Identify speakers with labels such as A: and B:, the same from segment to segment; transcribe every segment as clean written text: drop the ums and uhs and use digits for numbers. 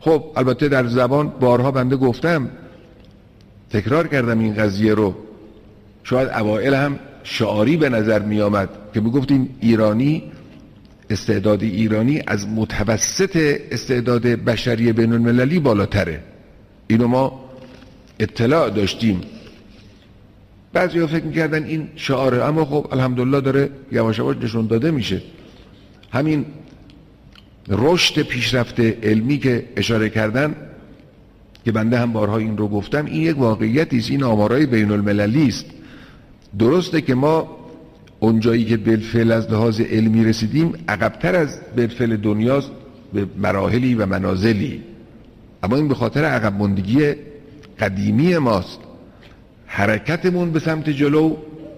A: خب البته در زبان بارها بنده گفتم، تکرار کردم این قضیه رو، شاید اوائل هم شعاری به نظر می آمد که می گفتیم ایرانی، استعداد ایرانی از متوسط استعداد بشری بین المللی بالاتره. اینو ما اطلاع داشتیم. بعضی ها فکر میکردن این شعاره، اما خب الحمدلله داره یواش یواش نشون داده میشه. همین رشد پیشرفت علمی که اشاره کردن که بنده هم بارها این رو گفتم، این یک واقعیتی است، این آمارهای بین المللی است. درسته که ما اونجایی که بالفعل از لحاظ علمی رسیدیم عقبتر از بالفعل دنیاست به مراحلی و منازلی، اما این به خاطر عقب ماندگی قدیمی ماست. حرکتمون به سمت جلو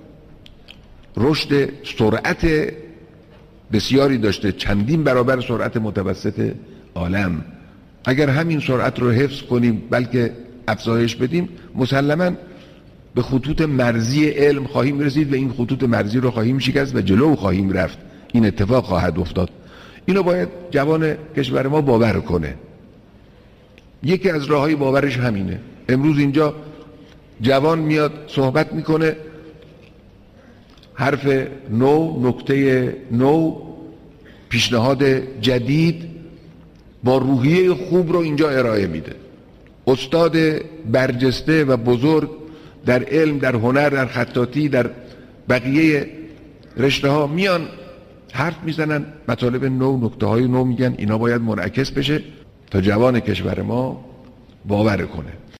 A: رشد سرعت بسیاری داشته، چندین برابر سرعت متوسط عالم. اگر همین سرعت رو حفظ کنیم بلکه افزایش بدیم، مسلماً به خطوط مرزی علم خواهیم رسید و این خطوط مرزی رو خواهیم شکست و جلو خواهیم رفت. این اتفاق خواهد افتاد. اینو باید جوان کشور ما باور کنه. یکی از راههای باورش همینه. امروز اینجا جوان میاد صحبت میکنه، حرف نو، نکته نو، پیشنهاد جدید با روحیه خوب رو اینجا ارائه میده. استاد برجسته و بزرگ در علم، در هنر، در خطاطی، در بقیه رشته ها میان حرف میزنن، مطالب نو، نکته های نو میگن. اینا باید منعکس بشه تا جوان کشور ما باور کنه.